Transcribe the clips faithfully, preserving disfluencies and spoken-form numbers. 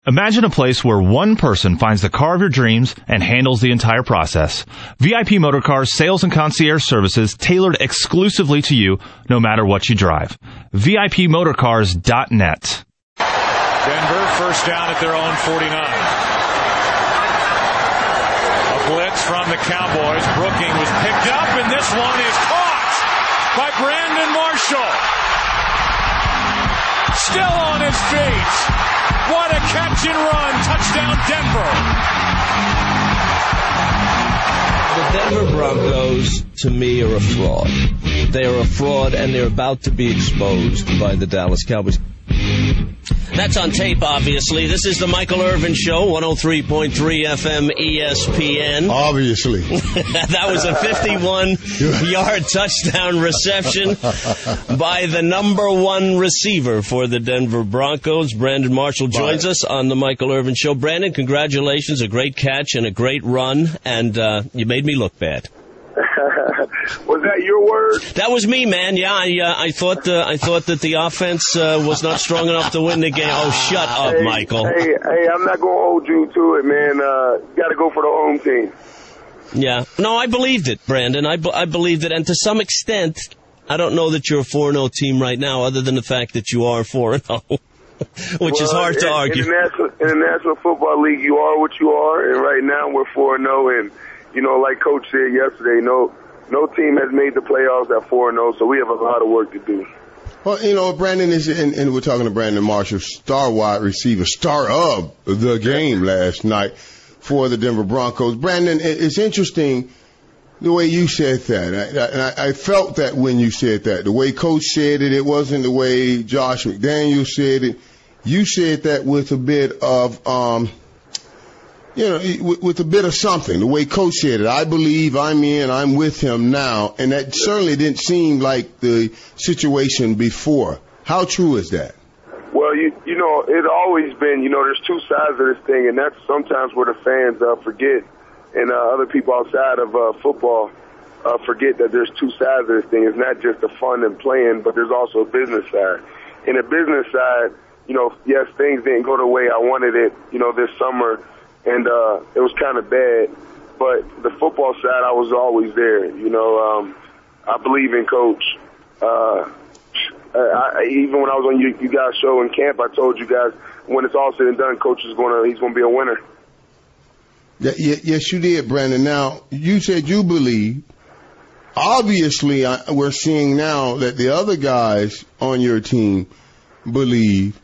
Imagine a place where one person finds the car of your dreams and handles the entire process. V I P Motorcars sales and concierge services tailored exclusively to you, no matter what you drive. V I P motorcars dot net. Denver first down at their own forty-nine. A blitz from the Cowboys. Brooking was picked up, and this one is caught by Brandon Marshall. Still on his feet. What a catch and run. Touchdown, Denver. The Denver Broncos, to me, are a fraud. They are a fraud, and they're about to be exposed by the Dallas Cowboys. That's on tape, obviously. This is the Michael Irvin Show, one oh three point three F M E S P N. Obviously. That was a fifty-one-yard touchdown reception by the number one receiver for the Denver Broncos. Brandon Marshall joins us on the Michael Irvin Show. Brandon, congratulations. A great catch and a great run, and uh, you made me look bad. Was that your word? That was me, man. Yeah, I, uh, I thought uh, I thought that the offense uh, was not strong enough to win the game. Oh, shut up, hey, Michael. Hey, hey, I'm not going to hold you to it, man. Uh, got to go for the home team. Yeah. No, I believed it, Brandon. I, be- I believed it. And to some extent, I don't know that you're a four and oh team right now, other than the fact that you are four and oh, which well, is hard in, to argue. In the, National, in the National Football League, you are what you are, and right now we're four and oh, and, you know, like Coach said yesterday, no no team has made the playoffs at four and oh, so we have a lot of work to do. Well, you know, Brandon is, and, and we're talking to Brandon Marshall, star wide receiver, star of the game last night for the Denver Broncos. Brandon, it's interesting the way you said that. And I, I felt that when you said that. The way Coach said it, it wasn't the way Josh McDaniels said it. You said that with a bit of, um, you know, with, with a bit of something. The way Coach said it, I believe, I'm in, I'm with him now. And that certainly didn't seem like the situation before. How true is that? Well, you you know, it's always been, you know, there's two sides of this thing, and that's sometimes where the fans uh, forget, and uh, other people outside of uh, football uh, forget that there's two sides of this thing. It's not just the fun and playing, but there's also a business side. In the business side, you know, yes, things didn't go the way I wanted it, you know, this summer, and uh, it was kind of bad. But the football side, I was always there. You know, um, I believe in Coach. Uh, I, even when I was on you, you guys' show in camp, I told you guys when it's all said and done, Coach is going to he's going to be a winner. Yeah, yes, you did, Brandon. Now, you said you believe. Obviously, I, we're seeing now that the other guys on your team believe.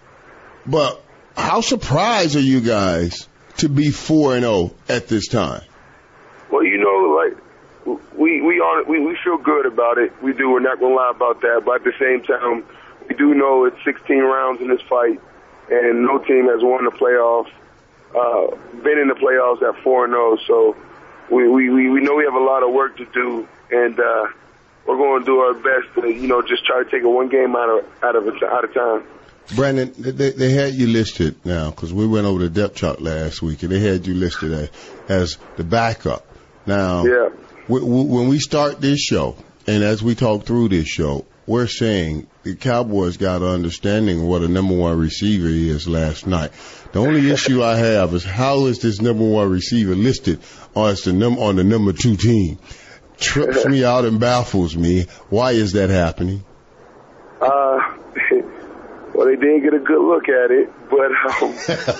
But how surprised are you guys to be four and oh at this time? Well, you know, like we we are we, we feel good about it. We do. We're not going to lie about that. But at the same time, we do know it's sixteen rounds in this fight, and no team has won the playoffs, uh, been in the playoffs at four and oh. So we, we we know we have a lot of work to do, and uh, we're going to do our best to, you know, just try to take it one game out of out of out of time. Brandon, they, they had you listed now because we went over the depth chart last week, and they had you listed as, as the backup. Now, yeah. w- w- when we start this show, and as we talk through this show, we're saying the Cowboys got an understanding of what a number one receiver is last night. The only issue I have is how is this number one receiver listed as the num- on the number two team? Trips me out and baffles me. Why is that happening? Uh, well, they didn't get a good look at it, but um,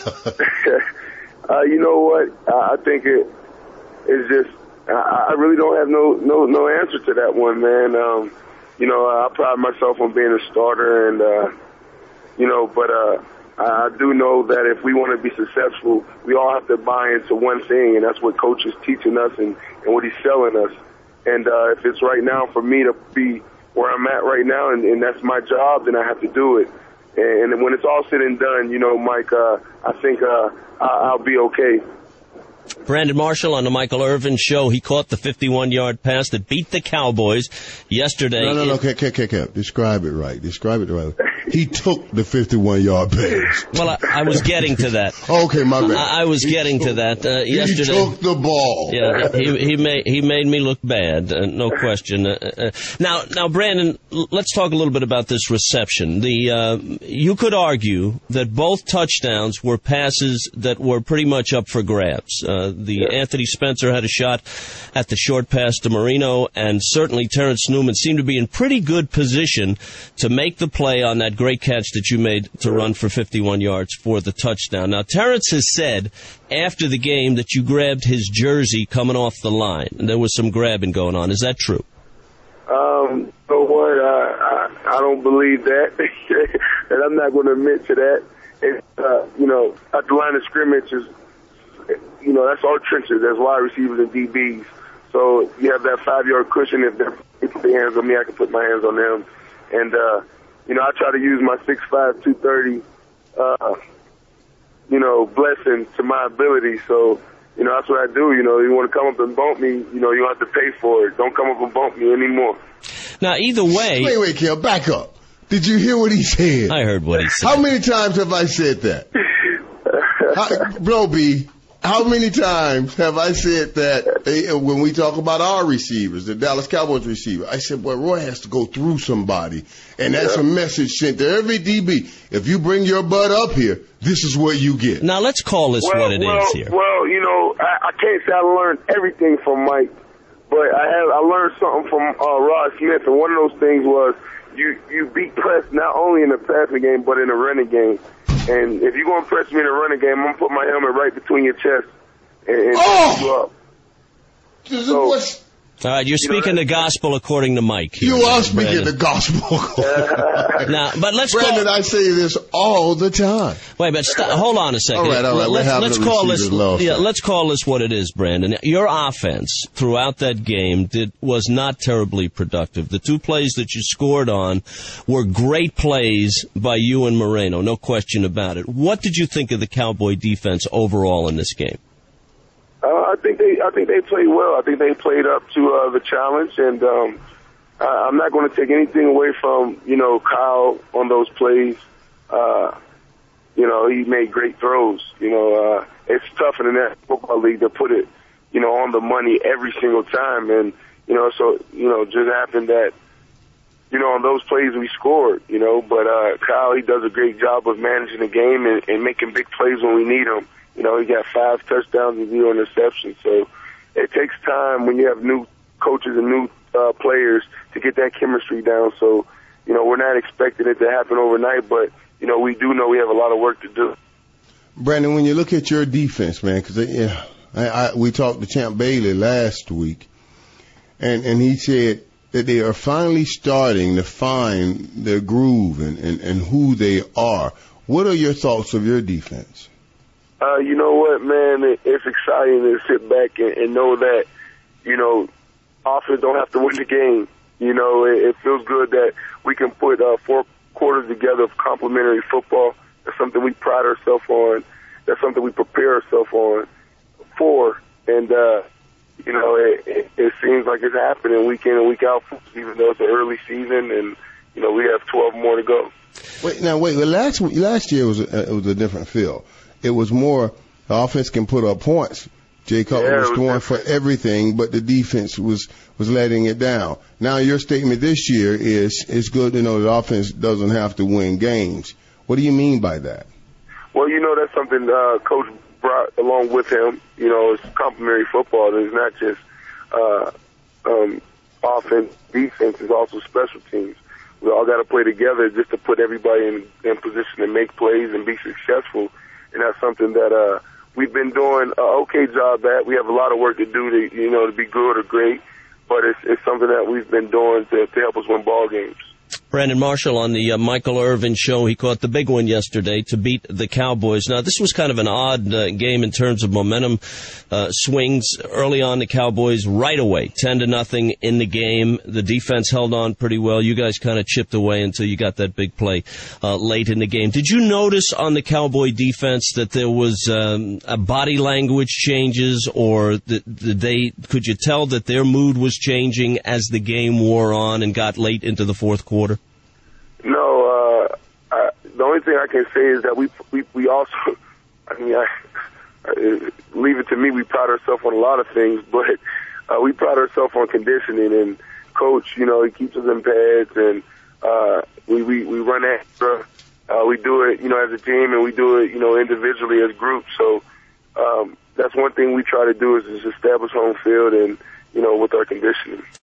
uh, you know what? I think it is just I, I really don't have no no no answer to that one, man. Um, you know, I pride myself on being a starter, and uh, you know, but uh, I do know that if we want to be successful, we all have to buy into one thing, and that's what Coach is teaching us and, and what he's selling us. And uh, if it's right now for me to be where I'm at right now, and, and that's my job, then I have to do it. And, and when it's all said and done, you know, Mike, uh, I think uh, I'll be okay. Brandon Marshall on the Michael Irvin Show. He caught the fifty-one-yard pass that beat the Cowboys yesterday. No, no, no. Okay, okay, okay. Describe it right. Describe it right. He took the fifty-one-yard pass. Well, I, I was getting to that. Okay, my bad. I, I was he getting took, to that uh, he yesterday. He took the ball. Yeah, he he made he made me look bad, uh, no question. Uh, uh, now, now, Brandon, l- let's talk a little bit about this reception. The uh, you could argue that both touchdowns were passes that were pretty much up for grabs. Uh, the yeah. Anthony Spencer had a shot at the short pass to Marino, and certainly Terrence Newman seemed to be in pretty good position to make the play on that great catch that you made to run for fifty-one yards for the touchdown. Now, Terrence has said after the game that you grabbed his jersey coming off the line, and there was some grabbing going on. Is that true? Um, so what? Uh, I, I don't believe that, and I'm not going to admit to that. It's, uh, you know, at the line of scrimmage is, you know, that's our trenches. That's wide receivers and D Bs. So you have that five-yard cushion. If they put their hands on me, I can put my hands on them. And, uh, you know, I try to use my six five, two thirty, uh, you know, blessing to my ability. So, you know, that's what I do. You know, you want to come up and bump me, you know, you have to pay for it. Don't come up and bump me anymore. Now, either way... Wait, wait, Kel, back up. Did you hear what he said? I heard what he said. How many times have I said that? How, Bro, B, how many times have I said that they, when we talk about our receivers, the Dallas Cowboys receiver? I said, well, Roy has to go through somebody, and that's yeah. a message sent to every D B. If you bring your butt up here, this is what you get. Now, let's call this well, what it well, is here. Well, you know, I, I can't say I learned everything from Mike, but I have I learned something from uh, Rod Smith, and one of those things was you, you beat press not only in the passing game, but in the running game. And if you're going to press me in a running game, I'm going to put my helmet right between your chest and, and oh! you up. So, what's, all right, you're speaking you know, the gospel according to Mike. Here, you are speaking Brandon. the gospel. Now, but let's Brandon, call, I say this all the time. Wait, but st- hold on a second. All right, all right. Let's, let's call this. Yeah, time. let's call this what it is, Brandon. Your offense throughout that game did was not terribly productive. The two plays that you scored on were great plays by you and Moreno, no question about it. What did you think of the Cowboy defense overall in this game? Uh, I think they, I think they played well. I think they played up to uh, the challenge, and um, I, I'm not going to take anything away from you know Kyle on those plays. Uh, you know, he made great throws. You know, uh, it's tough in the National Football League to put it, you know, on the money every single time, and you know, so you know, just happened that you know on those plays we scored. You know, but uh, Kyle he does a great job of managing the game and, and making big plays when we need them. You know, he got five touchdowns and zero interceptions. So it takes time when you have new coaches and new uh, players to get that chemistry down. So, you know, we're not expecting it to happen overnight, but, you know, we do know we have a lot of work to do. Brandon, when you look at your defense, man, because yeah, I, I, we talked to Champ Bailey last week, and, and he said that they are finally starting to find their groove and, and, and who they are. What are your thoughts of your defense? Uh, you know what, man? It, it's exciting to sit back and, and know that, you know, offense don't have to win the game. You know, it, it feels good that we can put uh, four quarters together of complementary football. That's something we pride ourselves on. That's something we prepare ourselves on for. And, uh, you know, it, it, it seems like it's happening week in and week out, even though it's an early season and, you know, we have twelve more to go. Wait, now, wait. Well, last last year was a, it was a different feel. It was more the offense can put up points. Jay Cutler yeah, was, was going for everything, but the defense was, was letting it down. Now your statement this year is it's good to know the offense doesn't have to win games. What do you mean by that? Well, you know, that's something uh, Coach brought along with him. You know, it's complementary football. It's not just uh, um, offense, defense. It's also special teams. We all got to play together just to put everybody in, in position to make plays and be successful. And that's something that uh, we've been doing an okay job at. We have a lot of work to do to, you know, to be good or great, but it's, it's something that we've been doing to, to help us win ball games. Brandon Marshall on the uh, Michael Irvin show. He caught the big one yesterday to beat the Cowboys. Now, this was kind of an odd uh, game in terms of momentum uh, swings. Early on, the Cowboys right away, ten to nothing in the game. The defense held on pretty well. You guys kind of chipped away until you got that big play uh, late in the game. Did you notice on the Cowboy defense that there was um, a body language changes, or that they could you tell that their mood was changing as the game wore on and got late into the fourth quarter? No, uh, only thing I can say is that we we we also, I mean, I, I, leave it to me. We pride ourselves on a lot of things, but uh, we pride ourselves on conditioning. And coach, you know, he keeps us in pads, and uh, we we we run extra. Uh, we do it, you know, as a team, and we do it, you know, individually as groups. So um, that's one thing we try to do is, is establish home field and, you know, with our conditioning.